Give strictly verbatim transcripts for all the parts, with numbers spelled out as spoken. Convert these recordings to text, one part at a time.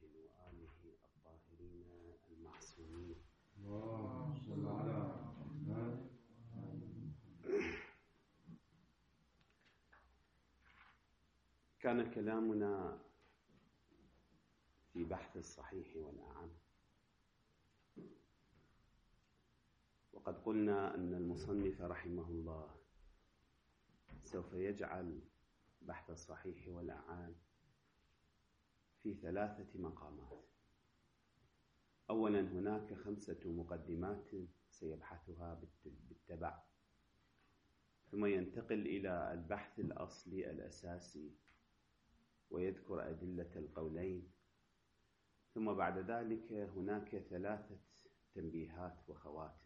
محمد وآله الطاهرين المعصومين. اللهم صل على محمد. كان كلامنا في بحث الصحيح والأعم، وقد قلنا أن المصنف رحمه الله سوف يجعل بحث الصحيح والأعم في ثلاثة مقامات. أولا هناك خمسة مقدمات سيبحثها بالتبع، ثم ينتقل إلى البحث الأصلي الأساسي ويذكر أدلة القولين، ثم بعد ذلك هناك ثلاثة تنبيهات وخواتم.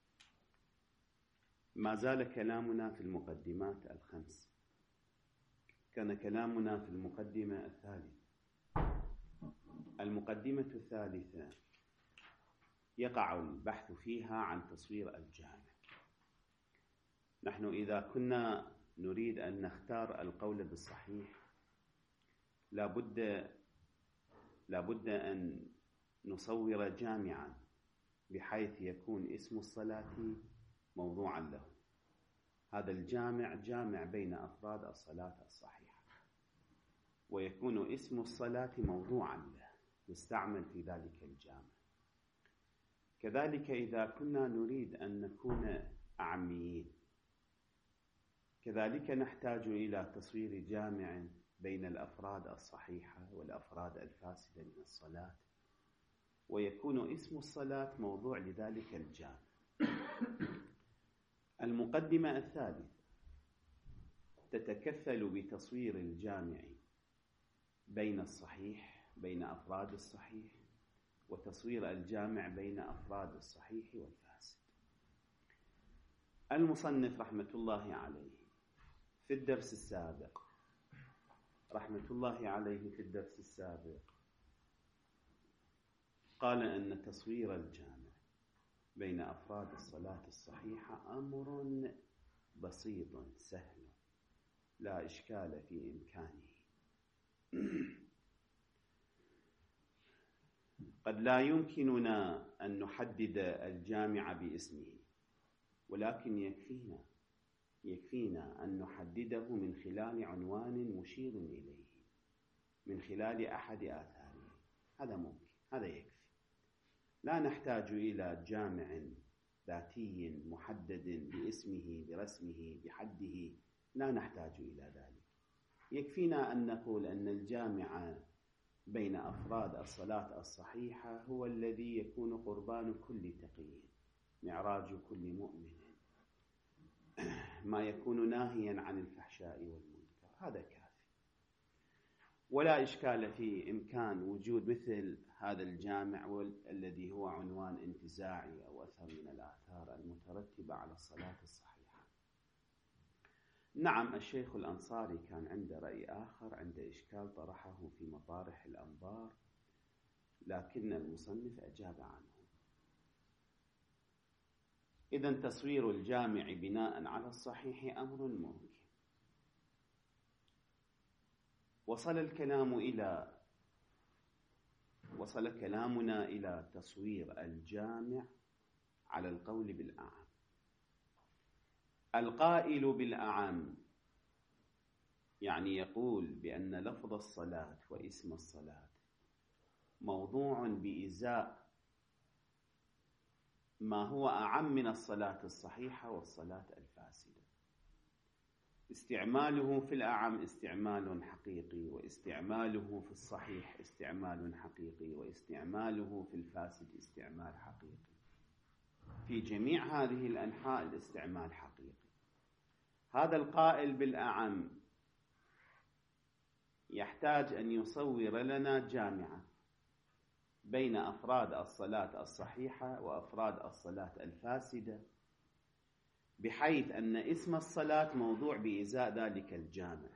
ما زال كلامنا في المقدمات الخمس. كان كلامنا في المقدمة الثالثة. المقدمة الثالثة يقع البحث فيها عن تصوير الجامع. نحن إذا كنا نريد أن نختار القول بالصحيح لابد لابد أن نصور جامعا بحيث يكون اسم الصلاة موضوعا له. هذا الجامع جامع بين أفراد الصلاة الصحيحة، ويكون اسم الصلاة موضوعا له يستعمل في ذلك الجامع. كذلك إذا كنا نريد أن نكون أعميين كذلك نحتاج إلى تصوير جامع بين الأفراد الصحيحة والأفراد الفاسدة من الصلاة، ويكون اسم الصلاة موضوع لذلك الجامع. المقدمة الثالثة تتكفل بتصوير الجامع بين الصحيح بين أفراد الصحيح، وتصوير الجامع بين أفراد الصحيح والفاسد. المصنف رحمة الله عليه في الدرس السابق رحمة الله عليه في الدرس السابق قال أن تصوير الجامع بين أفراد الصلاة الصحيحة أمر بسيط سهل لا إشكال في إمكانه. قد لا يمكننا أن نحدد الجامع باسمه، ولكن يكفينا يكفينا أن نحدده من خلال عنوان مشير إليه، من خلال أحد آثاره. هذا ممكن، هذا يكفي. لا نحتاج إلى جامع ذاتي محدد باسمه برسمه بحده، لا نحتاج إلى ذلك. يكفينا أن نقول أن الجامع بين أفراد الصلاة الصحيحة هو الذي يكون قربان كل تقي، معراج كل مؤمن، ما يكون ناهيا عن الفحشاء والمنكر. هذا كافي، ولا إشكال في إمكان وجود مثل هذا الجامع الذي هو عنوان انتزاعي أو أثر من الآثار المترتبة على الصلاة الصحيحة. نعم، الشيخ الأنصاري كان عنده رأي آخر، عنده إشكال طرحه في مطارح الأنظار، لكن المصنف أجاب عنه. إذن تصوير الجامع بناء على الصحيح أمر ممكن. وصل الكلام إلى وصل كلامنا إلى تصوير الجامع على القول بالأعم. القائل بالأعم يعني يقول بأن لفظ الصلاة واسم الصلاة موضوع بإزاء ما هو أعم من الصلاة الصحيحة والصلاة الفاسدة. استعماله في الأعم استعمال حقيقي، واستعماله في الصحيح استعمال حقيقي، واستعماله في الفاسد استعمال حقيقي. في جميع هذه الأنحاء الاستعمال حقيقي. هذا القائل بالأعم يحتاج أن يصور لنا جامعة بين أفراد الصلاة الصحيحة وأفراد الصلاة الفاسدة، بحيث أن اسم الصلاة موضوع بإزاء ذلك الجامع.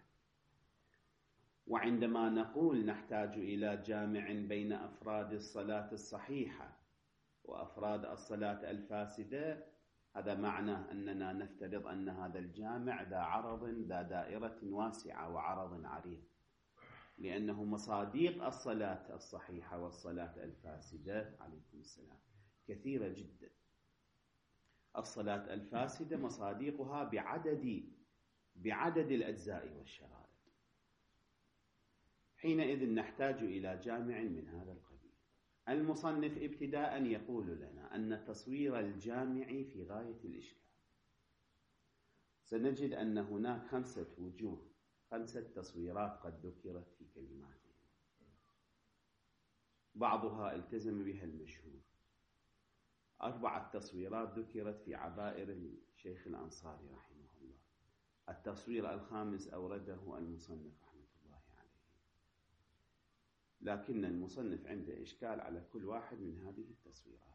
وعندما نقول نحتاج إلى جامع بين أفراد الصلاة الصحيحة وأفراد الصلاة الفاسدة، هذا معناه أننا نفترض أن هذا الجامع ذا عرض ذا دائرة واسعة وعرض عريض، لأنه مصاديق الصلاة الصحيحة والصلاة الفاسدة عليكم السلام كثيرة جدا. الصلاة الفاسدة مصاديقها بعدد بعدد الأجزاء والشرائط. حينئذ نحتاج إلى جامع من هذا القبيل. المصنف ابتداء يقول لنا أن تصوير الجامع في غاية الإشكال. سنجد أن هناك خمسة وجوه، خمسة تصويرات قد ذكرت في كلماته، بعضها التزم بها المشهور. أربعة تصويرات ذكرت في عبائر الشيخ الأنصاري رحمه الله. التصوير الخامس أورده المصنف رحمه الله عليه، لكن المصنف عنده إشكال على كل واحد من هذه التصويرات.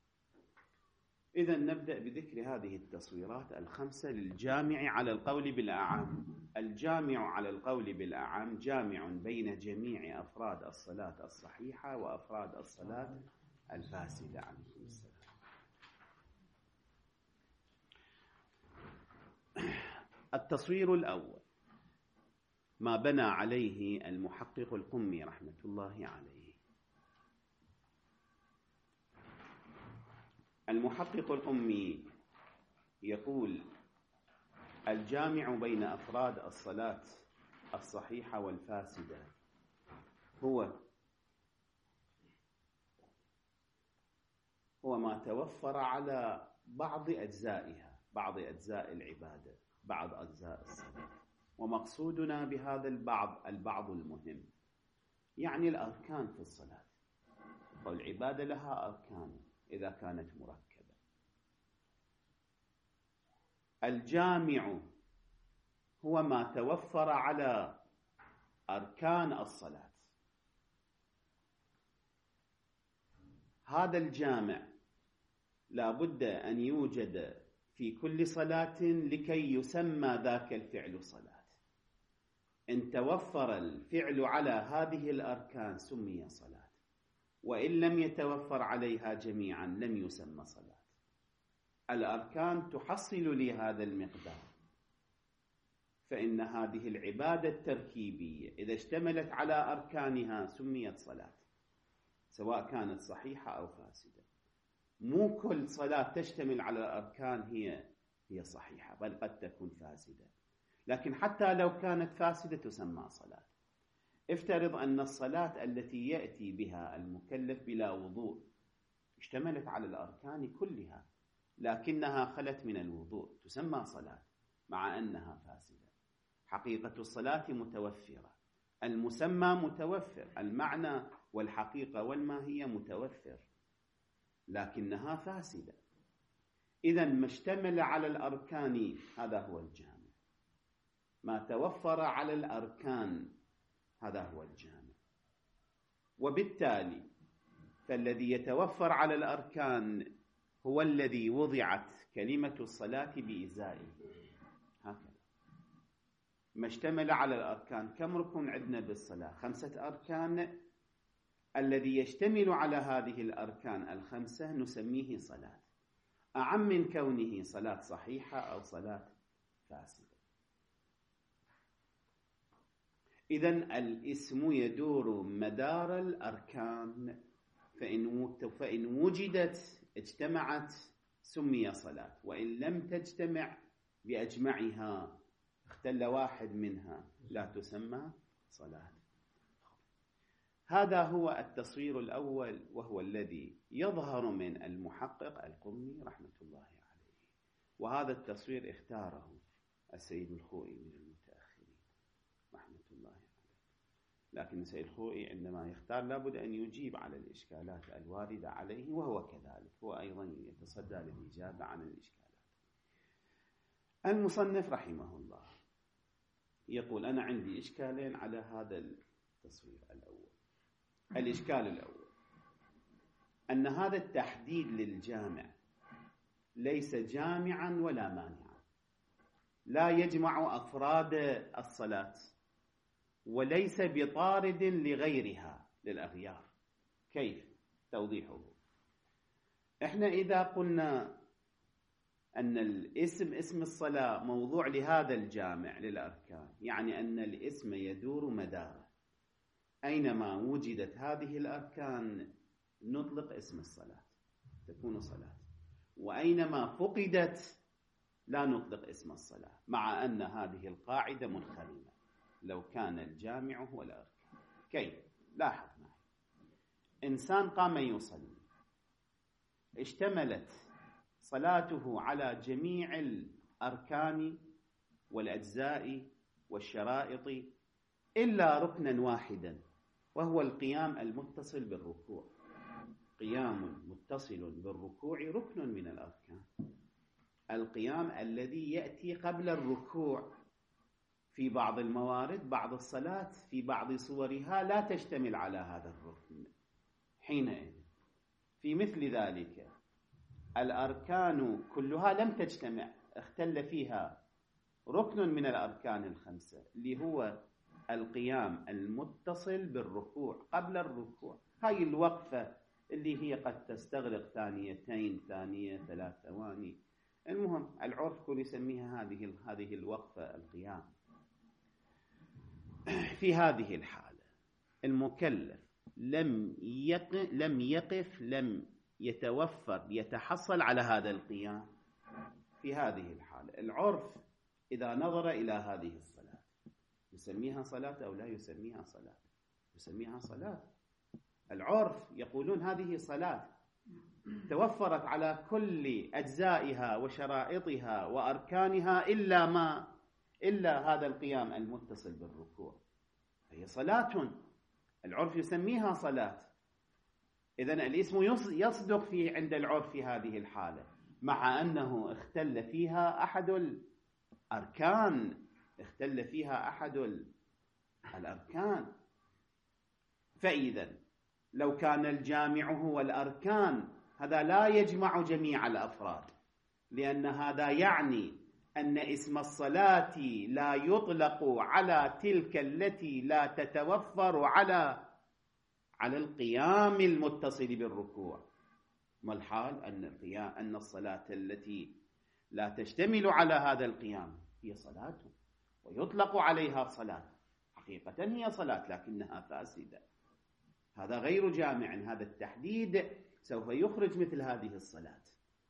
إذن نبدأ بذكر هذه التصويرات الخمسة للجامع على القول بالأعم. الجامع على القول بالأعم جامع بين جميع أفراد الصلاة الصحيحة وأفراد الصلاة الفاسدة عليكم السلام. التصوير الأول ما بنى عليه المحقق القمي رحمة الله عليه. المحقق القمي يقول: الجامع بين أفراد الصلاة الصحيحة والفاسدة هو هو ما توفر على بعض أجزائها، بعض أجزاء العبادة، بعض أجزاء الصلاة. ومقصودنا بهذا البعض البعض المهم، يعني الأركان في الصلاة. والعبادة لها أركان إذا كانت مركبة. الجامع هو ما توفر على أركان الصلاة. هذا الجامع لا بد أن يوجد في كل صلاة لكي يسمى ذاك الفعل صلاة. إن توفر الفعل على هذه الأركان سمي صلاة، وإن لم يتوفر عليها جميعا لم يسمى صلاة. الأركان تحصل لهذا المقدار، فإن هذه العبادة التركيبية إذا اشتملت على أركانها سميت صلاة، سواء كانت صحيحة أو فاسدة. مو كل صلاة تشتمل على الأركان هي هي صحيحة، بل قد تكون فاسدة. لكن حتى لو كانت فاسدة تسمى صلاة. افترض أن الصلاة التي يأتي بها المكلف بلا وضوء اشتملت على الأركان كلها، لكنها خلت من الوضوء، تسمى صلاة مع أنها فاسدة. حقيقة الصلاة متوفرة، المسمى متوفر، المعنى والحقيقة والماهية متوفر، لكنها فاسدة. إذن ما اشتمل على الأركان هذا هو الجامع، ما توفر على الأركان هذا هو الجامع. وبالتالي فالذي يتوفر على الأركان هو الذي وضعت كلمة الصلاة بإزائه. هكذا ما اشتمل على الأركان. كم ركن عندنا بالصلاة؟ خمسة أركان. الذي يشتمل على هذه الأركان الخمسة نسميه صلاة، أعم من كونه صلاة صحيحة أو صلاة فاسدة. إذن الاسم يدور مدار الأركان، فإن فإن وجدت اجتمعت سمي صلاة، وإن لم تجتمع بأجمعها اختل واحد منها لا تسمى صلاة. هذا هو التصوير الأول، وهو الذي يظهر من المحقق القمي رحمة الله عليه. وهذا التصوير اختاره السيد الخوئي من المتأخرين رحمة الله عليه. لكن السيد الخوئي عندما يختار لابد أن يجيب على الإشكالات الواردة عليه، وهو كذلك، هو أيضا يتصدى للإجابة عن الإشكالات. المصنف رحمه الله يقول: أنا عندي إشكالين على هذا التصوير الأول. الإشكال الأول أن هذا التحديد للجامع ليس جامعا ولا مانعا، لا يجمع أفراد الصلاة، وليس بطارد لغيرها للأغيار. كيف توضيحه؟ إحنا إذا قلنا أن الاسم اسم الصلاة موضوع لهذا الجامع للأركان، يعني أن الاسم يدور مداره. أينما وجدت هذه الأركان نطلق اسم الصلاة، تكون صلاة. وأينما فقدت لا نطلق اسم الصلاة، مع أن هذه القاعدة منخرمة لو كان الجامع هو الأركان. كيف؟ لاحظ معي، إنسان قام يصلي، اشتملت صلاته على جميع الأركان والأجزاء والشرائط إلا ركنا واحدا، وهو القيام المتصل بالركوع. قيام متصل بالركوع ركن من الأركان، القيام الذي يأتي قبل الركوع. في بعض الموارد بعض الصلاة في بعض صورها لا تشتمل على هذا الركن، حينئذ في مثل ذلك الأركان كلها لم تجتمع، اختل فيها ركن من الأركان الخمسة اللي هو القيام المتصل بالركوع قبل الركوع. هاي الوقفة اللي هي قد تستغرق ثانيتين، ثانية، ثلاث ثواني، المهم العرف كل يسميها هذه هذه الوقفة القيام. في هذه الحالة المكلف لم يقف لم يقف لم يتوفر يتحصل على هذا القيام. في هذه الحالة العرف إذا نظر إلى هذه الصلاة يسميها صلاة أو لا يسميها صلاة؟ يسميها صلاة. العرف يقولون هذه صلاة توفرت على كل أجزائها وشرائطها وأركانها إلا ما إلا هذا القيام المتصل بالركوع، هي صلاة. العرف يسميها صلاة. إذن الاسم يصدق في عند العرف في هذه الحالة، مع أنه اختل فيها أحد الأركان، اختل فيها أحد الأركان. فإذا لو كان الجامع هو الأركان هذا لا يجمع جميع الأفراد، لأن هذا يعني أن اسم الصلاة لا يطلق على تلك التي لا تتوفر على على القيام المتصل بالركوع. ما الحال أن القيام أن الصلاة التي لا تشتمل على هذا القيام هي صلاة، ويطلق عليها صلاة، حقيقة هي صلاة لكنها فاسدة. هذا غير جامع. هذا التحديد سوف يخرج مثل هذه الصلاة،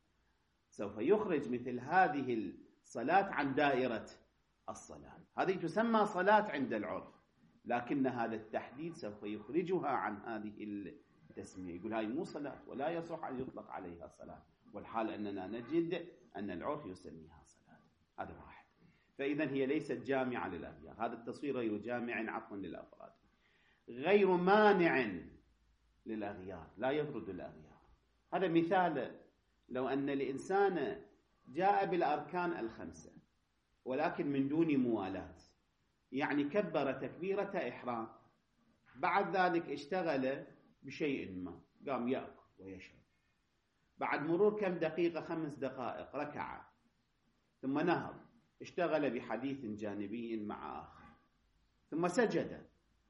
سوف يخرج مثل هذه الصلاة عن دائرة الصلاة. هذه تسمى صلاة عند العرف، لكن هذا التحديد سوف يخرجها عن هذه التسمية. يقول هاي مو صلاة ولا يصح أن يطلق عليها صلاة، والحال أننا نجد أن العرف يسميها صلاة. هذا واحد. فإذا هي ليست جامعة للأغيار. هذا التصوير غير جامع عفوا للأفراد، غير مانع للأغيار، لا يطرد الأغيار. هذا مثال لو أن الإنسان جاء بالأركان الخمسة ولكن من دون موالاة، يعني كبر تكبيرة إحرام، بعد ذلك اشتغل بشيء ما، قام يأكل ويشرب، بعد مرور كم دقيقة، خمس دقائق، ركع ثم نهض، اشتغل بحديث جانبي مع آخر، ثم سجد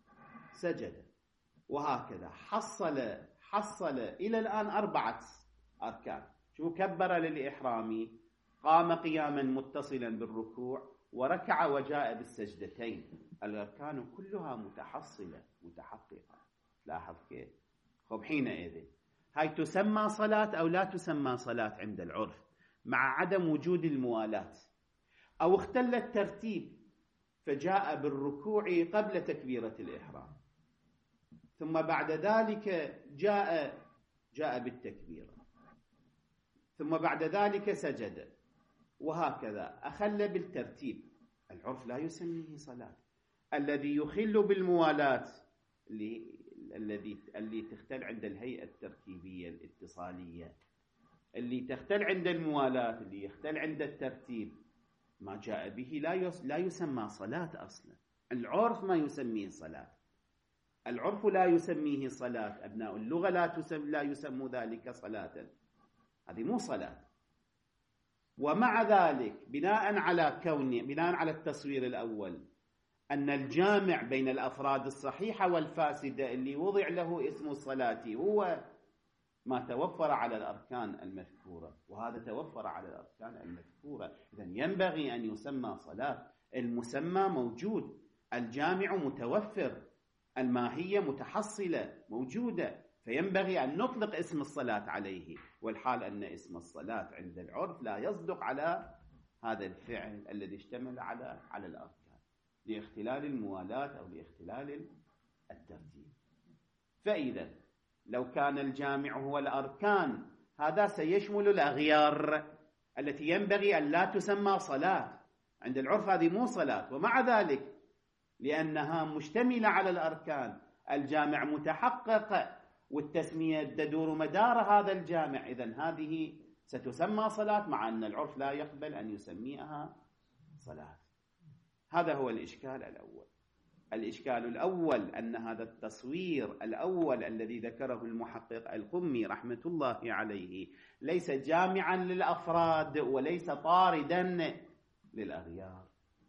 سجد وهكذا، حصل حصل إلى الآن أربعة أركان. شو كبر للإحرام، قام قياما متصلا بالركوع، وركع وجاء بالسجدتين. الأركان كلها متحصلة متحققة. لاحظ كيف؟ خب حينئذ هاي تسمى صلاة أو لا تسمى صلاة عند العرف، مع عدم وجود الموالاة. أو اختل الترتيب فجاء بالركوع قبل تكبيرة الإحرام، ثم بعد ذلك جاء جاء بالتكبيرة، ثم بعد ذلك سجد، وهكذا أخل بالترتيب. العرف لا يسميه صلاة. الذي يخل بالموالاة اللي الذي اللي تختل عند الهيئة الترتيبية الاتصالية، اللي تختل عند الموالاة، اللي يختل عند الترتيب، ما جاء به لا لا يسمى صلاة أصلا. العرف ما يسميه صلاة. العرف لا يسميه صلاة. أبناء اللغة لا تسم لا يسموا ذلك صلاة. هذه مو صلاة. ومع ذلك بناء على كون بناء على التصوير الأول أن الجامع بين الأفراد الصحيحة والفاسدة اللي وضع له اسم الصلاة هو ما توفر على الأركان المذكورة، وهذا توفر على الأركان المذكورة، إذن ينبغي أن يسمى صلاة. المسمى موجود، الجامع متوفر، الماهية متحصلة موجودة، فينبغي أن نطلق اسم الصلاة عليه، والحال أن اسم الصلاة عند العرف لا يصدق على هذا الفعل الذي اشتمل على على الأركان لاختلال الموالاة أو لاختلال الترتيب. فإذا لو كان الجامع هو الأركان، هذا سيشمل الأغيار التي ينبغي أن لا تسمى صلاة عند العرف، هذه مو صلاة، ومع ذلك لأنها مشتملة على الأركان الجامع متحقق والتسمية تدور مدار هذا الجامع، إذن هذه ستسمى صلاة، مع أن العرف لا يقبل أن يسميها صلاة. هذا هو الإشكال الأول. الإشكال الأول أن هذا التصوير الأول الذي ذكره المحقق القمي رحمة الله عليه ليس جامعا للأفراد وليس طاردا للأغيار.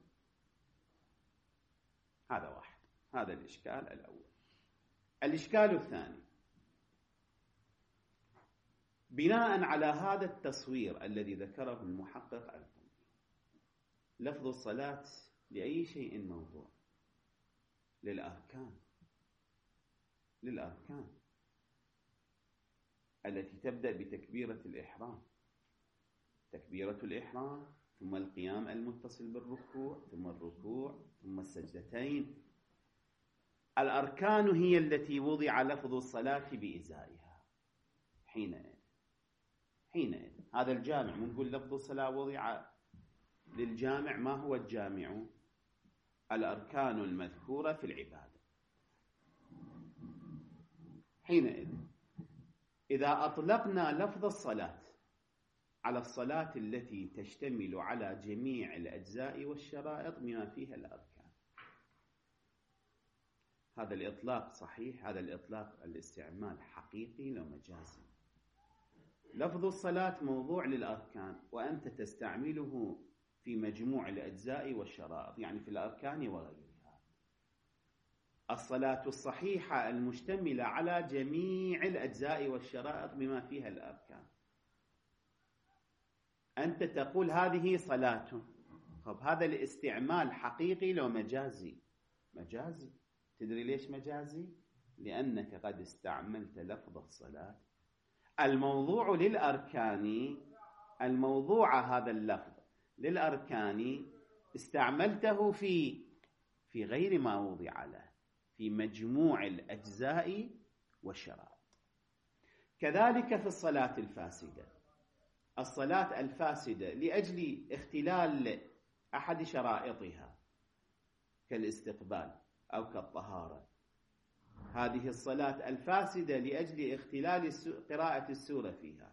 هذا واحد، هذا الإشكال الأول. الإشكال الثاني، بناء على هذا التصوير الذي ذكره المحقق القمي، لفظ الصلاة لأي شيء موضوع؟ للأركان، للأركان التي تبدأ بتكبيرة الإحرام، تكبيرة الإحرام ثم القيام المتصل بالركوع ثم الركوع ثم السجدتين. الأركان هي التي وضع لفظ الصلاة بإزائها. حينئذ حينئذ هذا الجامع، نقول لفظ الصلاة وضع للجامع، ما هو الجامع؟ الأركان المذكورة في العبادة. حينئذ إذا أطلقنا لفظ الصلاة على الصلاة التي تشتمل على جميع الأجزاء والشرائط بما فيها الأركان، هذا الإطلاق صحيح؟ هذا الإطلاق الاستعمال حقيقي لو مجازي؟ لفظ الصلاة موضوع للأركان وأنت تستعمله في مجموع الأجزاء والشرائط، يعني في الأركان وغيرها. الصلاة الصحيحة المشتملة على جميع الأجزاء والشرائط بما فيها الأركان، أنت تقول هذه صلاة. طب هذا الاستعمال حقيقي لو مجازي؟ مجازي. تدري ليش مجازي؟ لأنك قد استعملت لفظ الصلاة الموضوع للأركان، الموضوع هذا اللفظ للأركان استعملته في في غير ما وضع له، في مجموع الأجزاء والشرائط. كذلك في الصلاة الفاسدة، الصلاة الفاسدة لأجل اختلال أحد شرائطها كالاستقبال أو كالطهارة، هذه الصلاة الفاسدة لأجل اختلال قراءة السورة فيها،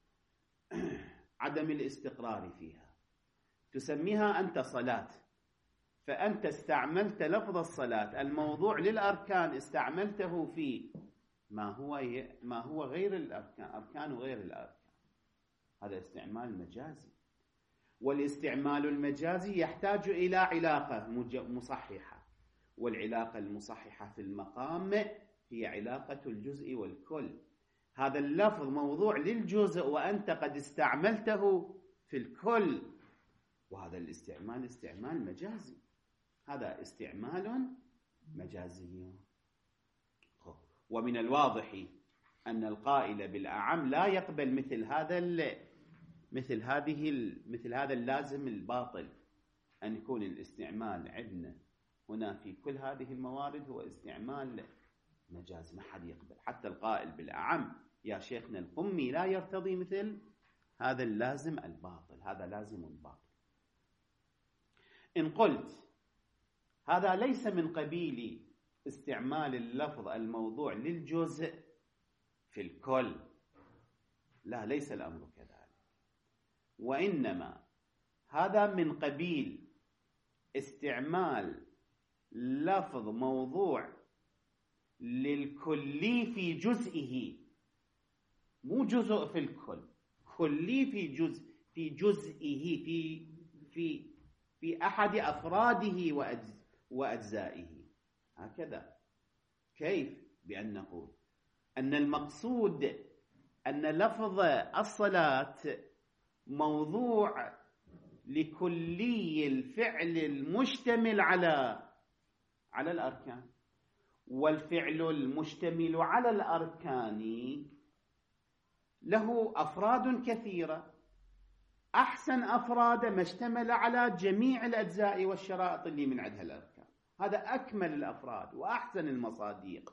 عدم الاستقرار فيها، تسميها أنت صلاة. فأنت استعملت لفظ الصلاة الموضوع للأركان، استعملته في ما هو ما هو غير الأركان، أركان غير الأركان. هذا استعمال مجازي، والاستعمال المجازي يحتاج إلى علاقة مصححة، والعلاقة المصححة في المقام هي علاقة الجزء والكل. هذا اللفظ موضوع للجزء وأنت قد استعملته في الكل، وهذا الاستعمال استعمال مجازي، هذا استعمال مجازي. ومن الواضح أن القائل بالأعم لا يقبل مثل هذا مثل هذه مثل هذا اللازم الباطل، أن يكون الاستعمال عندنا هنا في كل هذه الموارد هو استعمال مجاز. ما حد يقبل، حتى القائل بالأعم يا شيخنا القمي لا يرتضي مثل هذا اللازم الباطل، هذا لازم باطل. إن قلت هذا ليس من قبيل استعمال اللفظ الموضوع للجزء في الكل، لا، ليس الأمر كذلك، وإنما هذا من قبيل استعمال لفظ موضوع للكلي في جزئه، مو جزء في الكل، كلي في جزء في جزئه في في في أحد أفراده وأجزائه. هكذا. كيف؟ بأن نقول أن المقصود أن لفظ الصلاة موضوع لكلي الفعل المشتمل على على الأركان، والفعل المشتمل على الأركان له أفراد كثيرة، أحسن أفراد ما اشتمل على جميع الأجزاء والشرائط اللي من عندها الأركان. هذا أكمل الأفراد وأحسن المصاديق.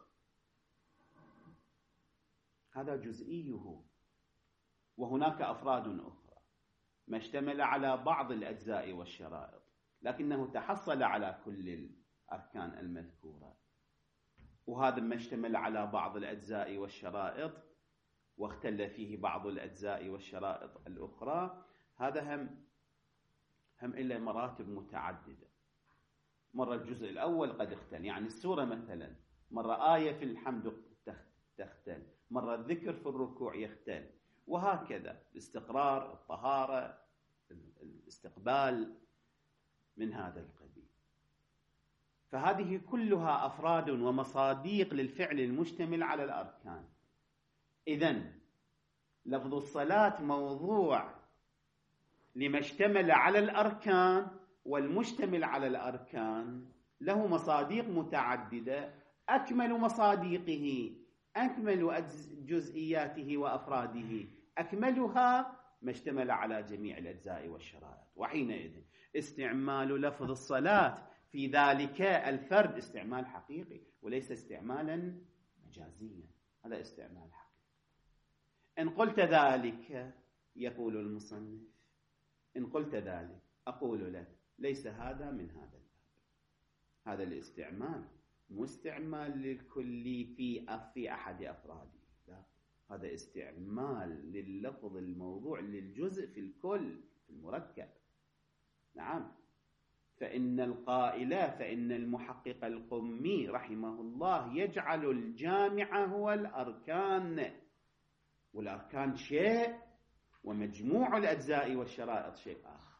هذا جزئيه. وهناك أفراد أخرى ما اشتمل على بعض الأجزاء والشرائط لكنه تحصل على كل الأركان المذكورة، وهذا ما اشتمل على بعض الأجزاء والشرائط واختل فيه بعض الأجزاء والشرائط الأخرى. هذا هم هم إلى مراتب متعددة. مرة الجزء الأول قد اختل، يعني السورة مثلا مرة آية في الحمد تختل، مرة الذكر في الركوع يختل، وهكذا الاستقرار، الطهارة، الاستقبال من هذا القبيل. فهذه كلها أفراد ومصاديق للفعل المشتمل على الأركان. إذن لفظ الصلاة موضوع لما اشتمل على الأركان، والمشتمل على الأركان له مصاديق متعددة. أكمل مصاديقه، أكمل جزئياته وأفراده، أكملها ما اشتمل على جميع الأجزاء والشرائط. وحينئذ استعمال لفظ الصلاة في ذلك الفرد استعمال حقيقي وليس استعمالا مجازيا. هذا استعمال حقيقي. إن قلت ذلك، يقول المصنف، إن قلت ذلك أقول لك ليس هذا من هذا الباب. هذا الاستعمال مو استعمال للكلي في في أحد أفراده، لا، هذا استعمال لللفظ الموضوع للجزء في الكل، في المركب. نعم. فإن القائل، فإن المحقق القمي رحمه الله يجعل الجامع هو الأركان، والأركان شيء ومجموع الأجزاء والشرائط شيء آخر.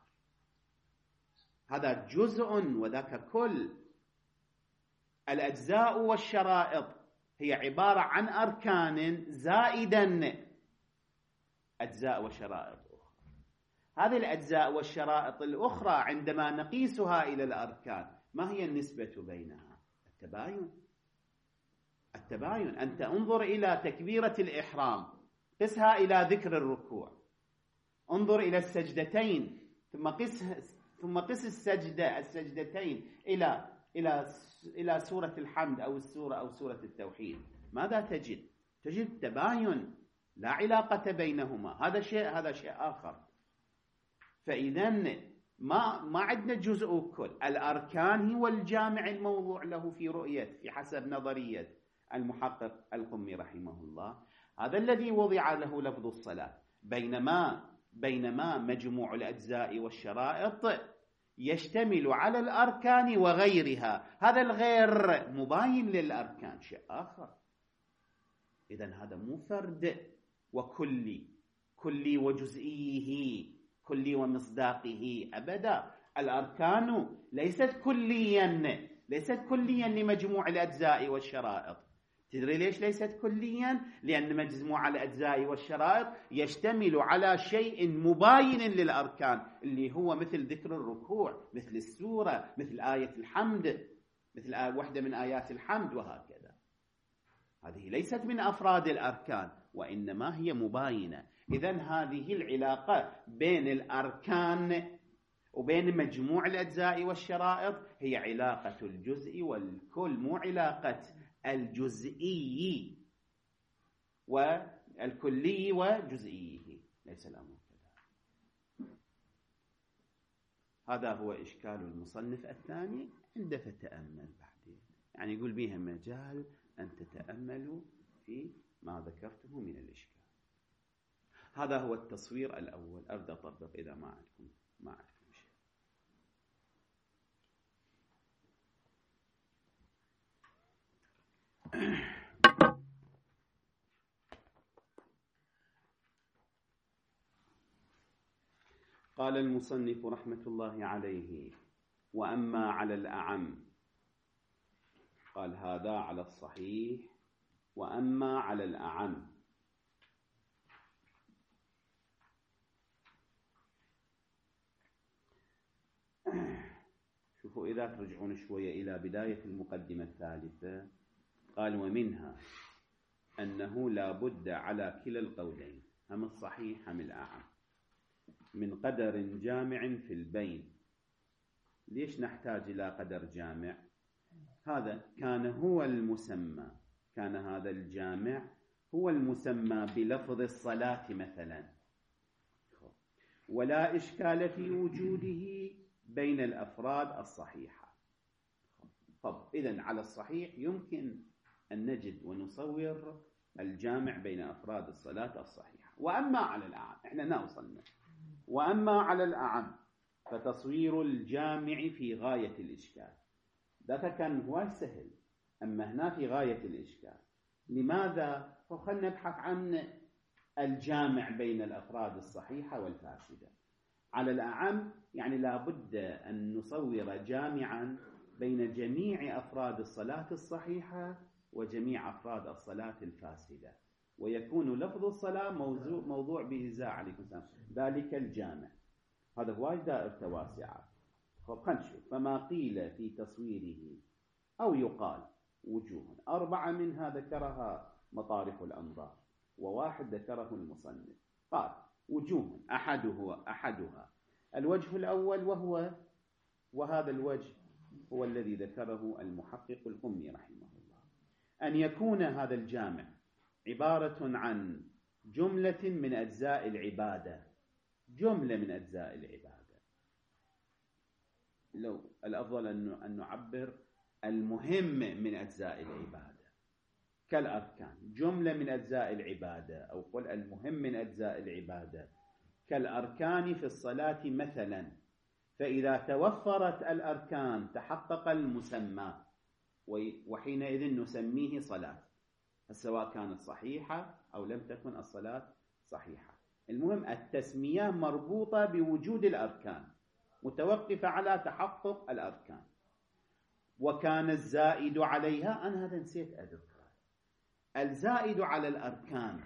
هذا جزء وذاك كل. الأجزاء والشرائط هي عبارة عن أركان زائدا أجزاء وشرائط أخرى. هذه الأجزاء والشرائط الأخرى عندما نقيسها إلى الأركان ما هي النسبة بينها؟ التباين. التباين. أنت انظر إلى تكبيرة الإحرام، قسها إلى ذكر الركوع، انظر إلى السجدتين، ثم قس ثم قس السجدة السجدتين إلى إلى إلى سورة الحمد أو السورة أو سورة التوحيد. ماذا تجد؟ تجد تباين، لا علاقة بينهما. هذا شيء هذا شيء آخر. فإذن ما ما عندنا جزء كل. الأركان هو الجامع الموضوع له في رؤية، في حسب نظرية المحقق القمي رحمه الله. هذا الذي وضع له لفظ الصلاة. بينما بينما مجموع الأجزاء والشرائط يشتمل على الأركان وغيرها. هذا الغير مباين للأركان، شيء آخر. إذن هذا مو فرد وكلي، كلي وجزئيه، كلي ومصداقه، أبدا. الأركان ليست كليا، ليست كليا لمجموع الأجزاء والشرائط. تدري ليش ليست كليا؟ لأن مجموع الأجزاء والشرائط يشتمل على شيء مباين للأركان، اللي هو مثل ذكر الركوع، مثل السورة، مثل آية الحمد، مثل آية واحدة من آيات الحمد، وهكذا. هذه ليست من أفراد الأركان وإنما هي مباينة. إذن هذه العلاقة بين الأركان وبين مجموع الأجزاء والشرائط هي علاقة الجزء والكل، مو علاقة الجزئي والكلي وجزئيه. ليس الأمر كذا. هذا هو إشكال المصنف الثاني. عند فتأمل بعدين، يعني يقول بها مجال أن تتأملوا في ما ذكرته من الإشكال. هذا هو التصوير الأول. أبدأ أطبق إذا ما عندكم ما عندكم شيء. قال المصنف رحمة الله عليه: وأما على الأعم، قال هذا على الصحيح، وأما على الأعم شوفوا إذا ترجعون شوية إلى بداية المقدمة الثالثة، قال ومنها أنه لا بد على كلا القولين، هم الصحيح هم الأعم، من قدر جامع في البين. ليش نحتاج إلى قدر جامع؟ هذا كان هو المسمى، كان هذا الجامع هو المسمى بلفظ الصلاة مثلا، ولا إشكال في وجوده بين الأفراد الصحيحة. طب إذن على الصحيح يمكن أن نجد ونصور الجامع بين أفراد الصلاة الصحيحة. وأما على الأعم، إحنا نوصلنا، وأما على الأعم فتصوير الجامع في غاية الإشكال. ذاك كان هو سهل، أما هنا في غاية الإشكال. لماذا؟ فخلنا نبحث عن الجامع بين الأفراد الصحيحة والفاسدة. على الأعم يعني لابد أن نصور جامعا بين جميع أفراد الصلاة الصحيحة وجميع أفراد الصلاة الفاسدة، ويكون لفظ الصلاة موضوع, موضوع بإزاء عليكم السلام، ذلك الجامع. هذا هو دائرة واسعة. خلينا نشوف. فما قيل في تصويره أو يقال وجوه أربعة منها ذكرها مطارف الأنظار، وواحد ذكره المصنف. قال وجوه أحده أحدها الوجه الأول، وهو وهذا الوجه هو الذي ذكره المحقق القمي رحمه الله، أن يكون هذا الجامع عبارة عن جملة من أجزاء العبادة، جملة من أجزاء العبادة. لو الأفضل أن نعبر المهم من أجزاء العبادة كالأركان، جملة من أجزاء العبادة، أو قل المهم من أجزاء العبادة كالأركان في الصلاة مثلا. فإذا توفرت الأركان تحقق المسمى، وحينئذ نسميه صلاة، سواء كانت صحيحة أو لم تكن الصلاة صحيحة. المهم التسمية مربوطة بوجود الأركان، متوقفة على تحقق الأركان. وكان الزائد عليها، أنا هذا نسيت أذكره، الزائد على الأركان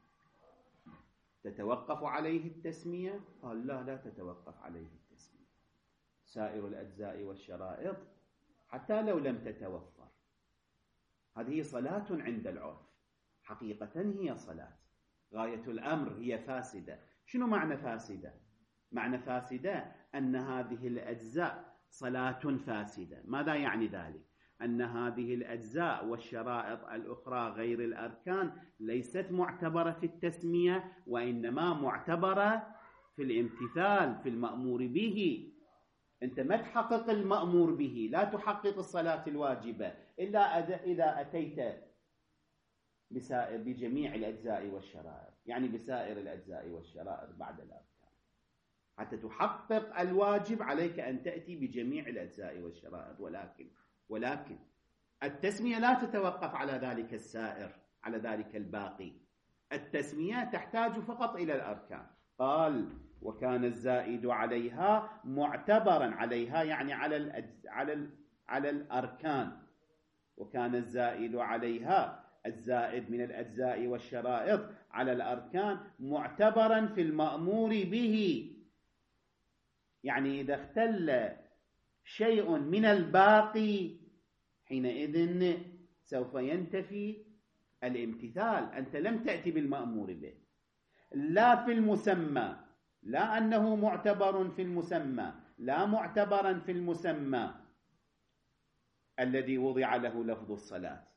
تتوقف عليه التسمية؟ قال لا، لا تتوقف عليه التسمية. سائر الأجزاء والشرائط حتى لو لم تتوفر، هذه صلاة عند العرف، حقيقة هي صلاة، غاية الأمر هي فاسدة. شنو معنى فاسدة؟ معنى فاسدة أن هذه الأجزاء صلاة فاسدة. ماذا يعني ذلك؟ أن هذه الأجزاء والشرائط الأخرى غير الأركان ليست معتبرة في التسمية، وإنما معتبرة في الامتثال، في المأمور به. أنت ما تحقق المأمور به، لا تحقق الصلاة الواجبة إلا إذا أتيت بسائر بجميع الأجزاء والشرائط، يعني بسائر الأجزاء والشرائط بعد الأركان. حتى تحقق الواجب عليك أن تأتي بجميع الأجزاء والشرائط. ولكن ولكن التسمية لا تتوقف على ذلك السائر، على ذلك الباقي. التسمية تحتاج فقط إلى الأركان. قال وكان الزائد عليها معتبرا، عليها يعني على الأجز... على ال... على الأركان. وكان الزائد عليها، الزائد من الأجزاء والشرائط على الأركان، معتبرا في المأمور به. يعني إذا اختل شيء من الباقي حينئذ سوف ينتفي الامتثال. أنت لم تأتي بالمأمور به، لا في المسمى، لا أنه معتبر في المسمى، لا معتبرا في المسمى الذي وضع له لفظ الصلاة.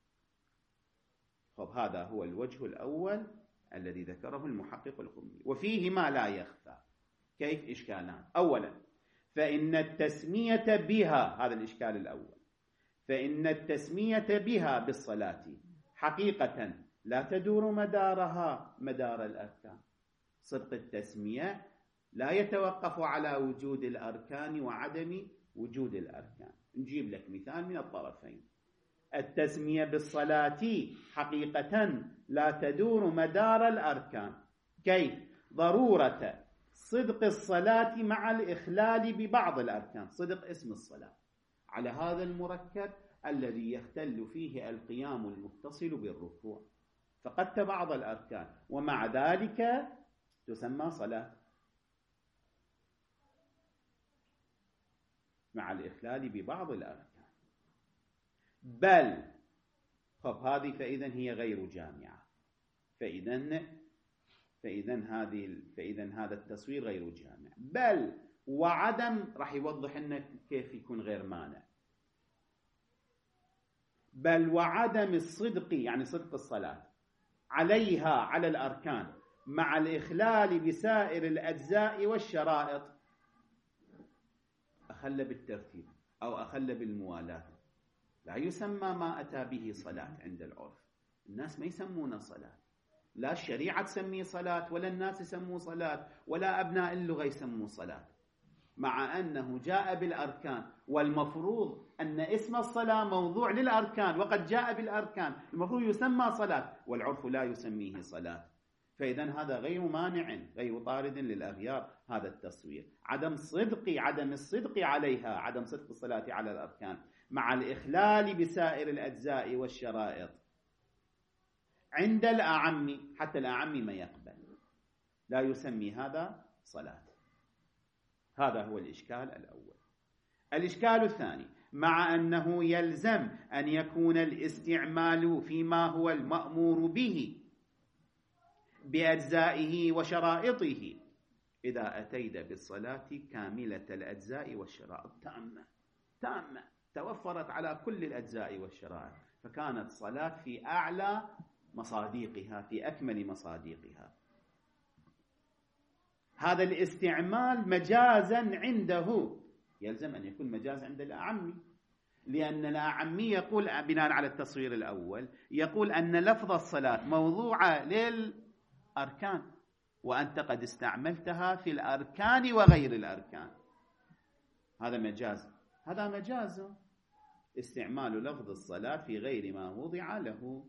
طب هذا هو الوجه الأول الذي ذكره المحقق القمي، وفيه ما لا يخفى. كيف؟ إشكالان. أولا فإن التسمية بها، هذا الإشكال الأول، فإن التسمية بها بالصلاة حقيقة لا تدور مدارها مدار الأركان. صدق التسمية لا يتوقف على وجود الأركان وعدم وجود الأركان. نجيب لك مثال من الطرفين. التسمية بالصلاة حقيقة لا تدور مدار الأركان. كيف؟ ضرورة صدق الصلاة مع الإخلال ببعض الأركان. صدق اسم الصلاة على هذا المركب الذي يختل فيه القيام المتصل بالركوع، فقدت بعض الأركان ومع ذلك تسمى صلاة، مع الإخلال ببعض الأركان. بل خب هذه فإذا هي غير جامعة، فإذا فإذا هذه فإذا هذا التصوير غير جامع. بل وعدم، راح يوضح لنا كيف يكون غير مانع. بل وعدم الصدق، يعني صدق الصلاة عليها على الأركان مع الإخلال بسائر الأجزاء والشرائط، أخل بالترتيب أو أخل بالموالاة، لا يسمى ما أتى به صلاة عند العرف. الناس ما يسمونه صلاة، لا الشريعة تسميه صلاة، ولا الناس يسموه صلاة، ولا أبناء اللغة يسموه صلاة، مع أنه جاء بالأركان. والمفروض أن اسم الصلاة موضوع للأركان، وقد جاء بالأركان، المفروض يسمى صلاة، والعرف لا يسميه صلاة. فإذا هذا غير مانع، غير طارد للأغيار. هذا التصوير عدم صدق عدم الصدق عليها، عدم صدق الصلاة على الأركان مع الإخلال بسائر الأجزاء والشرائط عند الأعم، حتى الأعم ما يقبل، لا يسمي هذا صلاة. هذا هو الإشكال الأول. الإشكال الثاني: مع أنه يلزم أن يكون الاستعمال فيما هو المأمور به بأجزائه وشرائطه إذا أتيت بالصلاة كاملة الأجزاء والشرائط، تامة تامة توفرت على كل الأجزاء والشرائط، فكانت صلاة في أعلى مصاديقها، في أكمل مصاديقها. هذا الاستعمال مجازا عنده يلزم أن يكون مجاز عند الأعمي، لأن الأعمي يقول بناء على التصوير الأول، يقول أن لفظ الصلاة موضوعة للأركان، وأنت قد استعملتها في الأركان وغير الأركان. هذا مجاز، هذا مجاز استعمال لفظ الصلاة في غير ما وضع له.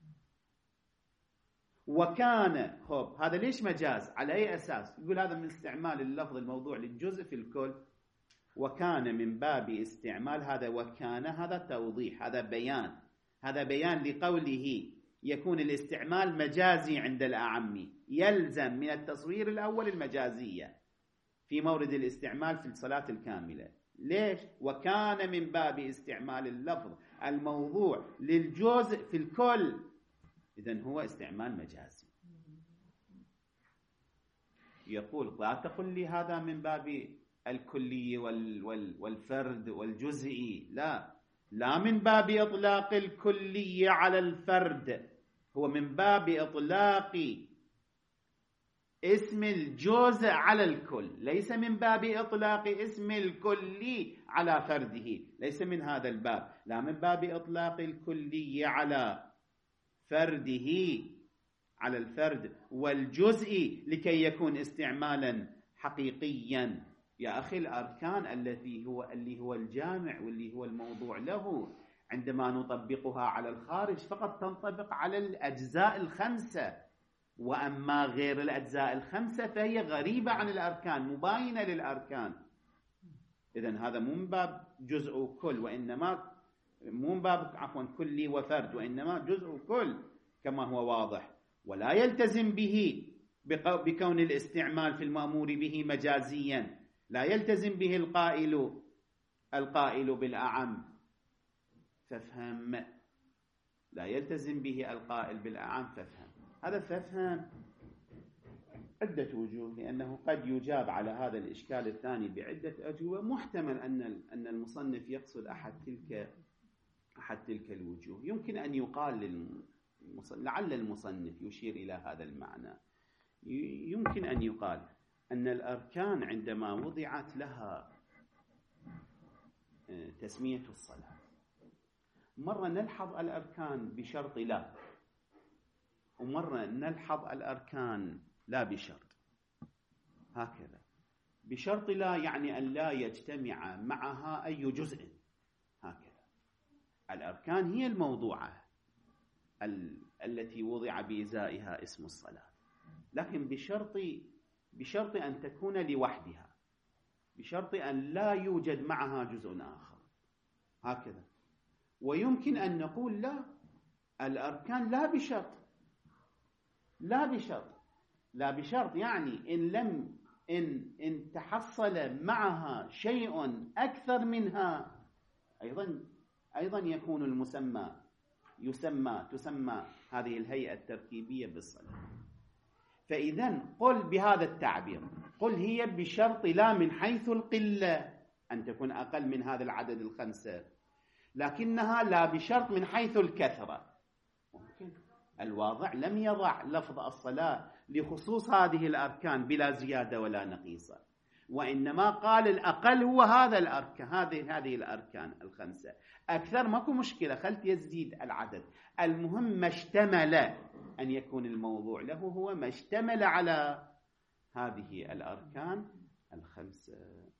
وكان خب هذا ليش مجاز؟ على أي أساس؟ يقول هذا من استعمال اللفظ الموضوع للجزء في الكل، وكان من باب استعمال. هذا وكان هذا توضيح، هذا بيان، هذا بيان لقوله يكون الاستعمال مجازي عند الأعمي، يلزم من التصوير الأول المجازية في مورد الاستعمال في الصلاة الكاملة. ليش؟ وكان من باب استعمال اللفظ الموضوع للجزء في الكل، إذن هو استعمال مجازي. يقول لا تقل لي هذا من باب الكلي والفرد والجزئي، لا لا من باب إطلاق الكلي على الفرد، هو من باب إطلاق اسم الجزء على الكل، ليس من باب إطلاق اسم الكلي على فرده، ليس من هذا الباب، لا من باب إطلاق الكلي على فرده على الفرد والجزء لكي يكون استعمالا حقيقيا. يا أخي الأركان التي هو اللي هو الجامع واللي هو الموضوع له، عندما نطبقها على الخارج فقط تنطبق على الأجزاء الخمسة، وأما غير الأجزاء الخمسة فهي غريبة عن الأركان، مباينة للأركان. إذن هذا مو من باب جزء وكل، وإنما مو من باب عفوا كلي وفرد، وإنما جزء وكل كما هو واضح. ولا يلتزم به بكون الاستعمال في المأمور به مجازيا، لا يلتزم به القائل القائل بالأعم، فافهم. لا يلتزم به القائل بالأعم، فافهم. هذا فافهم عدة وجوه، لأنه قد يجاب على هذا الإشكال الثاني بعدة أجوبة. محتمل أن أن المصنف يقصد أحد تلك أحد تلك الوجوه. يمكن أن يقال للمصنف، لعل المصنف يشير إلى هذا المعنى، يمكن أن يقال أن الأركان عندما وضعت لها تسمية الصلاة، مرة نلحظ الأركان بشرط لا، ومرة نلحظ الأركان لا بشرط. هكذا بشرط لا يعني أن لا يجتمع معها أي جزء، هكذا. الأركان هي الموضوعة ال- التي وضع بإزائها اسم الصلاة، لكن بشرط بشرط أن تكون لوحدها، بشرط أن لا يوجد معها جزء آخر، هكذا. ويمكن أن نقول لا، الأركان لا بشرط، لا بشرط لا بشرط يعني إن لم إن إن تحصل معها شيء أكثر منها أيضا أيضا يكون المسمى يسمى تسمى هذه الهيئة التركيبية بالصلاة. فإذا قل بهذا التعبير، قل هي بشرط لا من حيث القلة أن تكون أقل من هذا العدد الخمسة، لكنها لا بشرط من حيث الكثرة. ممكن الواضع لم يضع لفظ الصلاة لخصوص هذه الأركان بلا زيادة ولا نقيصة، وإنما قال الأقل هو هذا الأركان، هذه هذه الأركان الخمسة. أكثر ماكو مشكلة، خلت يزيد العدد، المهم ما اشتمل أن يكون الموضوع له هو ما اشتمل على هذه الأركان الخمسة.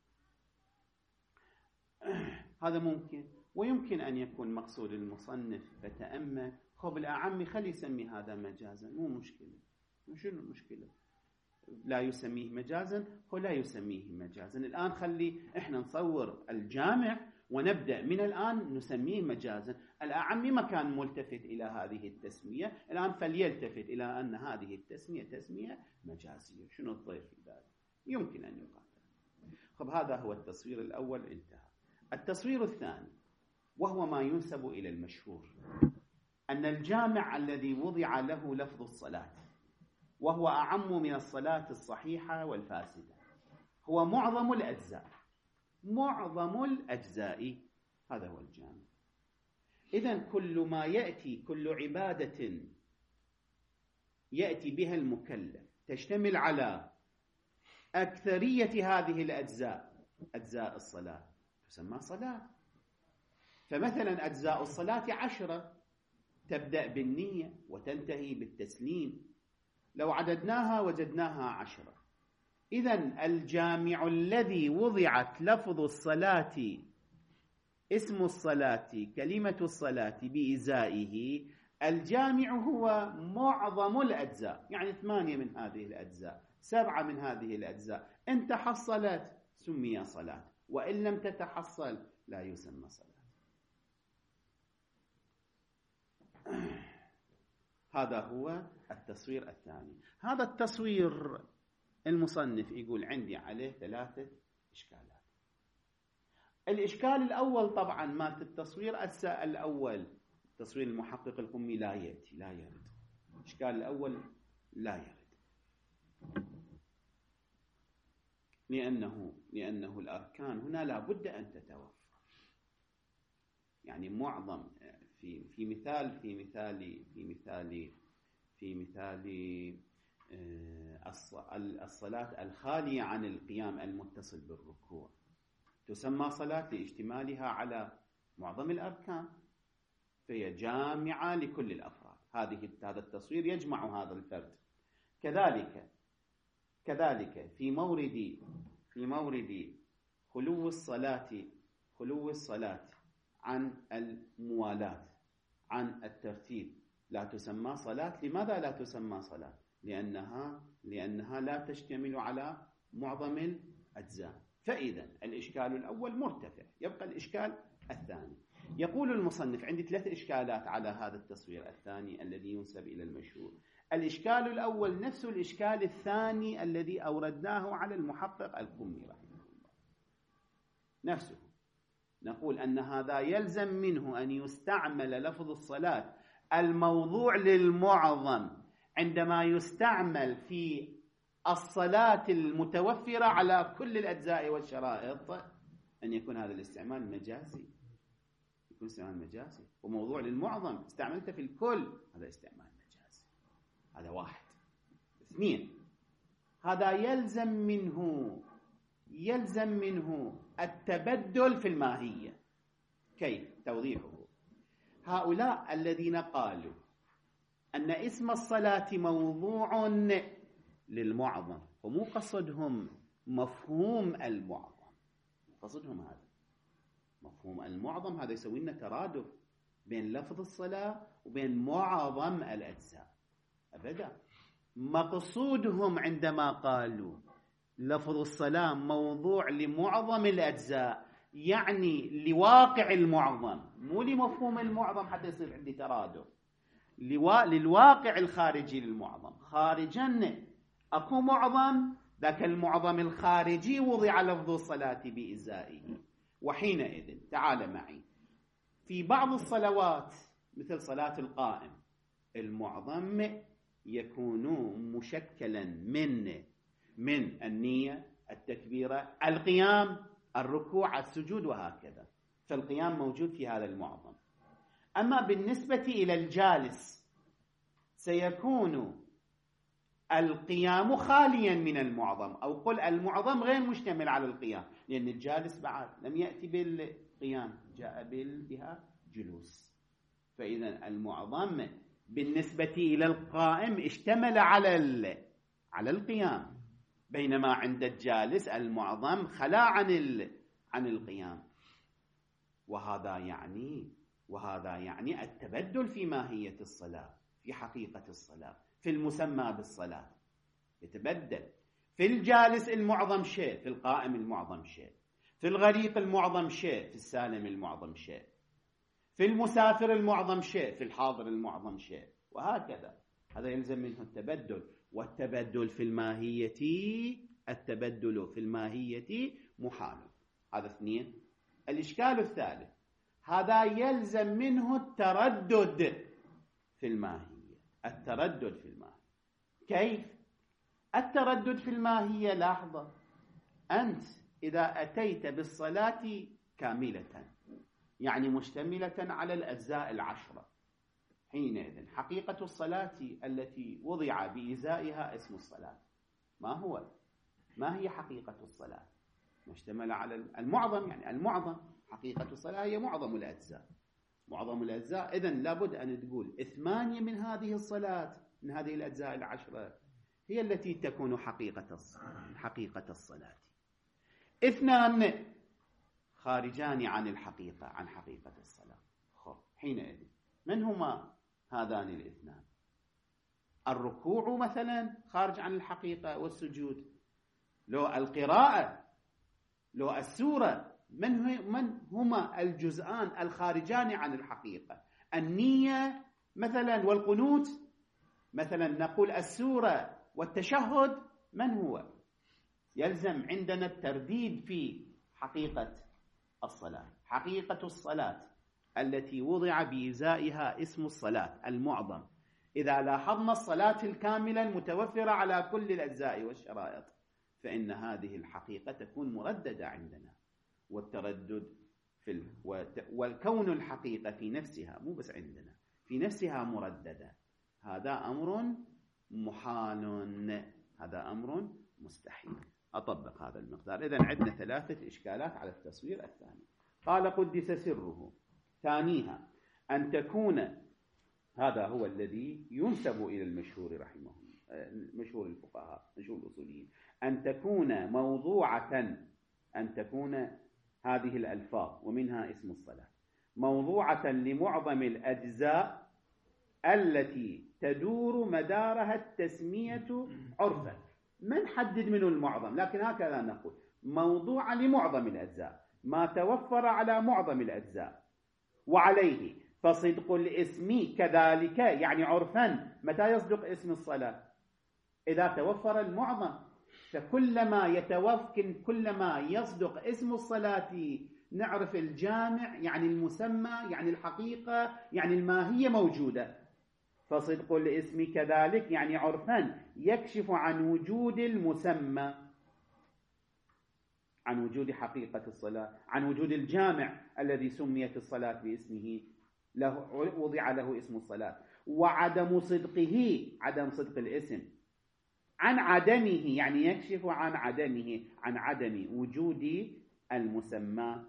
هذا ممكن، ويمكن أن يكون مقصود المصنف فتأمل خب الأعمي خلي يسمي هذا مجازا، مو مشكلة، شنو المشكلة؟ لا يسميه مجازا هو لا يسميه مجازا. الآن خلي إحنا نصور الجامع ونبدأ من الآن نسميه مجازا. الأعمي ما كان ملتفت إلى هذه التسمية، الآن فليلتفت إلى أن هذه التسمية تسمية مجازية. شنو الضير في ذلك؟ يمكن أن يقاتل. خب هذا هو التصوير الأول، انتهى. التصوير الثاني وهو ما ينسب إلى المشهور، أن الجامع الذي وضع له لفظ الصلاة وهو أعم من الصلاة الصحيحة والفاسدة هو معظم الأجزاء، معظم الأجزاء، هذا هو الجامع. إذن كل ما يأتي، كل عبادة يأتي بها المكلف تشتمل على أكثرية هذه الأجزاء، أجزاء الصلاة، تسمى صلاة. فمثلا أجزاء الصلاة عشرة، تبدأ بالنية وتنتهي بالتسليم، لو عددناها وجدناها عشرة. إذن الجامع الذي وضعت لفظ الصلاة، اسم الصلاة، كلمة الصلاة بإزائه، الجامع هو معظم الأجزاء، يعني ثمانية من هذه الأجزاء، سبعة من هذه الأجزاء، إن تحصلت سمي صلاة، وإن لم تتحصل لا يسمى صلاة. هذا هو التصوير الثاني. هذا التصوير المصنف يقول عندي عليه ثلاثة إشكالات. الإشكال الأول طبعا مات التصوير الأول، تصوير المحقق القمي لا يأتي، لا يرد. الإشكال الأول لا يرد، لأنه لأنه الأركان هنا لا بد أن تتوفر. يعني معظم في في مثال في مثال في مثال في مثال الصلاة الخالية عن القيام المتصل بالركوع تسمى صلاة لاشتمالها على معظم الأركان، فهي جامعة لكل الأفراد. هذه هذا التصوير يجمع هذا الفرد. كذلك كذلك في مورد في مورد خلو الصلاة خلو الصلاة عن الموالاة، عن الترتيب، لا تسمى صلاة. لماذا لا تسمى صلاة؟ لأنها لأنها لا تشتمل على معظم الأجزاء. فإذا الإشكال الأول مرتفع، يبقى الإشكال الثاني. يقول المصنف عندي ثلاث إشكالات على هذا التصوير الثاني الذي ينسب إلى المشهور. الإشكال الأول نفس الإشكال الثاني الذي أوردناه على المحقق القمي رحمه الله، نفسه. نقول أن هذا يلزم منه أن يستعمل لفظ الصلاة الموضوع للمعظم عندما يستعمل في الصلاة المتوفرة على كل الأجزاء والشرائط، أن يكون هذا الاستعمال مجازي، يكون استعمال مجازي. وموضوع للمعظم استعملته في الكل، هذا استعمال مجازي. هذا واحد. اثنين، هذا يلزم منه يلزم منه التبدل في الماهية. كيف؟ توضيحه. هؤلاء الذين قالوا أن اسم الصلاة موضوع للمعظم، ومو قصدهم مفهوم المعظم، قصدهم هذا مفهوم المعظم. هذا يسوي لنا ترادف بين لفظ الصلاة وبين معظم الأجزاء. أبدا، مقصودهم عندما قالوا لفظ الصلاة موضوع لمعظم الأجزاء يعني لواقع المعظم، مو لمفهوم المعظم حتى يصير عندي ترادف. لوا... للواقع الخارجي للمعظم. خارجا أكو معظم، ذاك المعظم الخارجي وضع لفظ الصلاة بإزائه. وحينئذ تعال معي، في بعض الصلوات مثل صلاة القائم، المعظم يكون مشكلا من من النية، التكبيرة، القيام، الركوع، السجود، وهكذا. فالقيام موجود في هذا المعظم. أما بالنسبة إلى الجالس سيكون القيام خاليا من المعظم، أو قل المعظم غير مشتمل على القيام، لأن الجالس بعد لم يأتي بالقيام، جاء بها جلوس. فإذا المعظم بالنسبة إلى القائم اشتمل على على القيام، بينما عند الجالس المعظم خلا عن عن القيام. وهذا يعني وهذا يعني التبدل في ماهية الصلاة، في حقيقة الصلاة، في المسمى بالصلاة يتبدل. في الجالس المعظم شيء، في القائم المعظم شيء، في الغريق المعظم شيء، في السالم المعظم شيء، في المسافر المعظم شيء، في الحاضر المعظم شيء، وهكذا. هذا يلزم منه التبدل. والتبدل في الماهية التبدل في الماهية محال. هذا اثنين. الإشكال الثالث، هذا يلزم منه التردد في الماهية. التردد في الماهية كيف؟ التردد في الماهية، لاحظة، أنت إذا أتيت بالصلاة كاملة يعني مشتملة على الأجزاء العشرة، حينئذ حقيقة الصلاة التي وضع بإزائها اسم الصلاة ما هو؟ ما هي حقيقة الصلاة؟ مشتملة على المعظم، يعني المعظم حقيقة الصلاة هي معظم الأجزاء. معظم الأجزاء إذن لابد أن تقول ثمانية من هذه الصلاة، من هذه الأجزاء العشرة هي التي تكون حقيقة الصلاة. حقيقة الصلاة اثنان خارجان عن الحقيقة، عن حقيقة الصلاة. خب حينئذ من هما هذان الاثنان؟ الركوع مثلا خارج عن الحقيقة، والسجود، لو القراءة، لو السورة، من من هما الجزءان الخارجان عن الحقيقة؟ النية مثلا والقنوت مثلا، نقول السورة والتشهد، من هو؟ يلزم عندنا الترديد في حقيقة الصلاة. حقيقة الصلاة التي وضع بإزائها اسم الصلاة المعظم، إذا لاحظنا الصلاة الكاملة المتوفرة على كل الأجزاء والشرائط، فإن هذه الحقيقة تكون مرددة عندنا. والتردد في ال... والكون الحقيقة في نفسها، مو بس عندنا، في نفسها مرددة، هذا أمر محال، هذا أمر مستحيل. أطبق هذا المقدار. إذن عندنا ثلاثة إشكالات على التصوير الثاني. قال قدس سره. ثانيها أن تكون، هذا هو الذي ينسب إلى المشهور رحمه مشهور الفقهاء، مشهور الأصوليين، أن تكون موضوعة، أن تكون هذه الألفاظ ومنها اسم الصلاة موضوعة لمعظم الأجزاء التي تدور مدارها التسمية عرفا. من حدد منه المعظم، لكن هكذا نقول موضوعة لمعظم الأجزاء، ما توفر على معظم الأجزاء. وعليه فصدق الاسم كذلك، يعني عرفا متى يصدق اسم الصلاة؟ إذا توفر المعظم. فكلما يتوفر كلما يصدق اسم الصلاة نعرف الجامع، يعني المسمى، يعني الحقيقة، يعني الماهية موجودة. فصدق الاسم كذلك يعني عرفا يكشف عن وجود المسمى، عن وجود حقيقة الصلاة، عن وجود الجامع الذي سميت الصلاة باسمه، له وضع له اسم الصلاة. وعدم صدقه، عدم صدق الاسم، عن عدمه يعني يكشف عن عدمه، عن عدم وجود المسمى.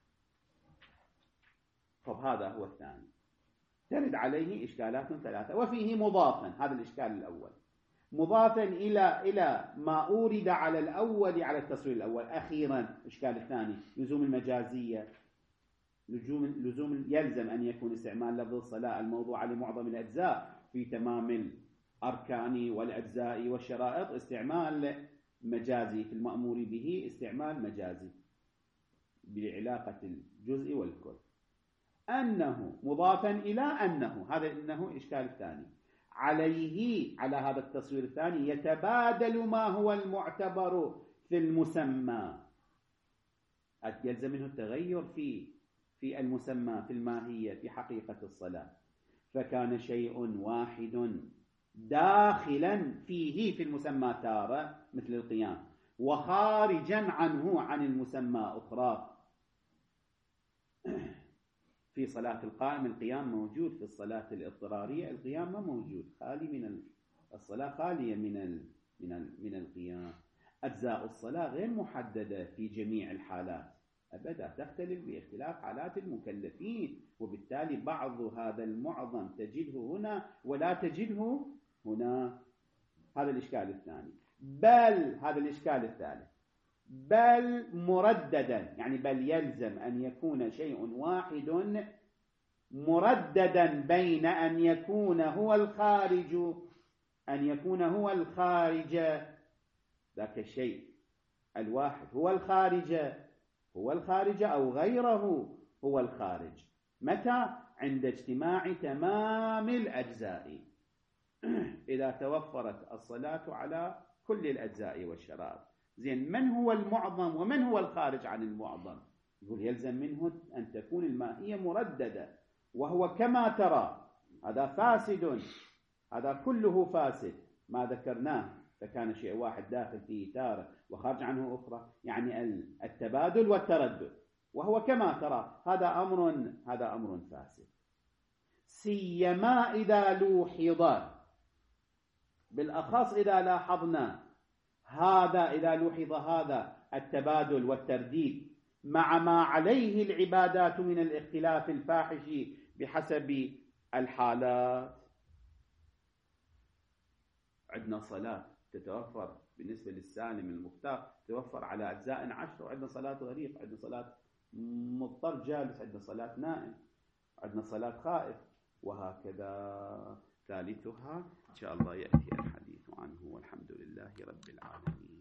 طب هذا هو الثاني. ترد عليه إشكالات ثلاثة. وفيه مضافا، هذا الإشكال الأول، مضافا إلى إلى ما أورد على الأول، على التصوير الأول. أخيرا الإشكال الثاني، لزوم المجازية. لزوم لزوم يلزم أن يكون استعمال لفظ الصلاة الموضوع لمعظم الأجزاء في تمام الأركان والأجزاء والشرائط استعمال مجازي، في المأمور به استعمال مجازي بعلاقة الجزء والكل. أنه مضافا إلى أنه، هذا إنه إشكال الثاني. عليه، على هذا التصوير الثاني، يتبادل ما هو المعتبر في المسمى. يلزم منه التغير في في المسمى، في الماهية، في حقيقة الصلاة. فكان شيء واحد داخلا فيه في المسمى تارة مثل القيام، وخارجا عنه عن المسمى أخرى. في صلاة القائم القيام موجود، في الصلاة الاضطرارية القيام ما موجود، خالي من الصلاة، خالية من ال من ال من القيام. أجزاء الصلاة غير محددة في جميع الحالات أبدا، تختلف باختلاف حالات المكلفين، وبالتالي بعض هذا المعظم تجده هنا ولا تجده هنا. هذا الإشكال الثاني. بل هذا الإشكال الثالث، بل مرددا، يعني بل يلزم أن يكون شيء واحد مرددا بين أن يكون هو الخارج أن يكون هو الخارج ذاك الشيء الواحد هو الخارج هو الخارج أو غيره هو الخارج. متى؟ عند اجتماع تمام الأجزاء. إذا توفرت الصلاة على كل الأجزاء والشرائط. زين، من هو المعظم ومن هو الخارج عن المعظم؟ يقول يلزم منه أن تكون الماهية مرددة، وهو كما ترى هذا فاسد، هذا كله فاسد ما ذكرناه، فكان شيء واحد داخل فيه تارة وخارج عنه أخرى، يعني التبادل والتردد، وهو كما ترى هذا أمر هذا أمر فاسد. سيما إذا لوحظ، بالأخص إذا لاحظنا هذا، إذا لوحظ هذا التبادل والترديد مع ما عليه العبادات من الاختلاف الفاحش بحسب الحالات. عندنا صلاة تتوفر بالنسبة للسالم المختار تتوفر على أجزاء عشر، وعندنا صلاة غريق، عندنا صلاة مضطر جالس، عندنا صلاة نائم، عندنا صلاة خائف، وهكذا. ثالثها إن شاء الله يأتي الحديث عنه، والحمد لله رب العالمين.